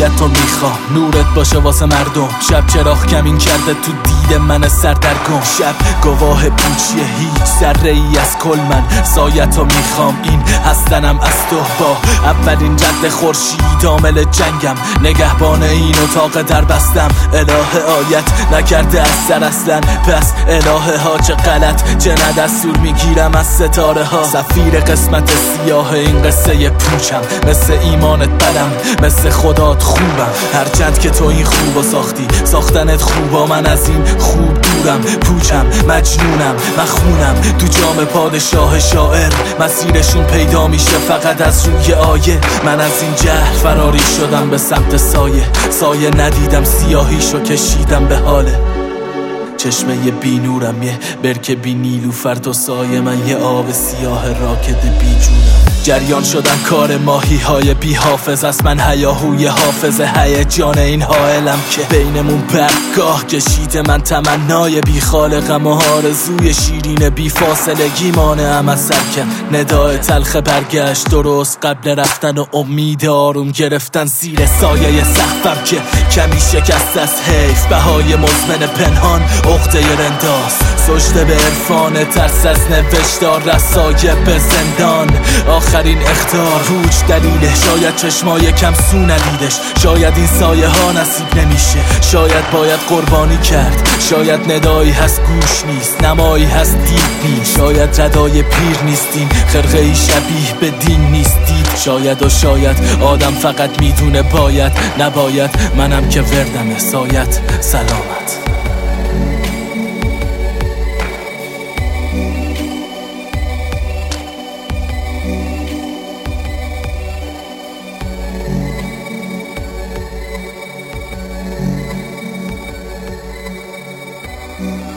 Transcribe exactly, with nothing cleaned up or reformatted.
سایت تو میخوام، نورت باشه واسه مردم. شب چراغ کمین کرده تو دید من سردرگم، شب گواه پوچیه هیچ ذره ای از کل. من سایت تو میخوام، این هستنم از تو. با اولین رد خورشید عامل جنگم، نگهبان این اتاق در بستم. اله آیت نکرده از سر اصلا، پس اله ها چه غلط چه نه دستور میگیرم از ستاره ها. سفیر قسمت سیاه این قصه پوچم، مثل ایمانت بدم مثل خدات خوبم. هرچند که تو این خوبو ساختی، ساختنت خوبا، من از این خوب دورم. پوچم مجنونم مخونم تو جام پادشاه شاعر، مسیرشون پیدا میشه فقط از روی آیه. من از این جهل فراری شدم به سمت سایه، سایه ندیدم سیاهیشو کشیدم به حاله. چشمه بی نورم یه برکه بی نیلوفر، تو سایه من یه آب سیاه راکد بی جونم. جریان شدن کار ماهی های بی حافظ است، من هیاهوی حافظ هیجان این حائلم که بینمون برگاه کشیده. من تمنای بی خالقم و آرزوی شیرین بی فاصلگی مانعم از سرکن. ندای تلخ برگشت درست قبل رفتن و امید آروم گرفتن زیر سایه سختم که کمی شکست از حیف. بهای مزمن پنهان عقده رنداز، سجده به عرفان ترس از نوشتار، رسایه به زندان آخرین اختار. روج دلیله، شاید چشمای کم سو ندیدش، شاید این سایه ها نصیب نمیشه، شاید باید قربانی کرد. شاید ندایی هست گوش نیست، نمایی هست دید نیست، شاید ردای پیر نیستیم، خرقه ای شبیه به دین نیستید. شاید و شاید آدم فقط میدونه باید نباید، منم که وردم سایت سلامت. Mm-hmm.